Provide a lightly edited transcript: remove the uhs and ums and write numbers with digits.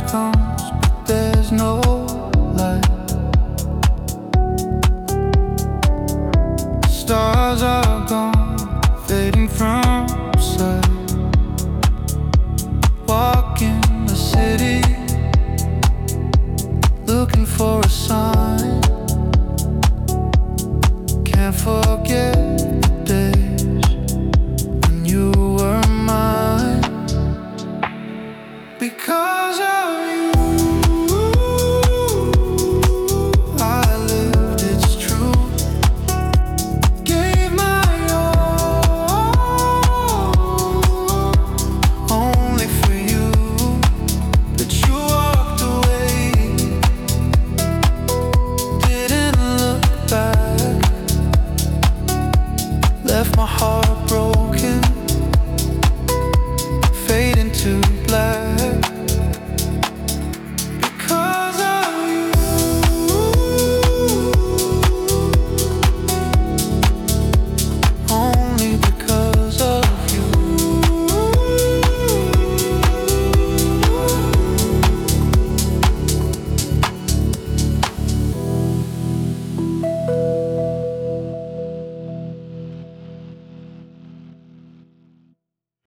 comes, but there's no light. Stars are gone, fading from sight. Walking the city, looking for a sign. Can't forget the days when you were mine. Because of you, I lived, it's true. Gave my all, only for you. But you walked away, didn't look back. Left my heart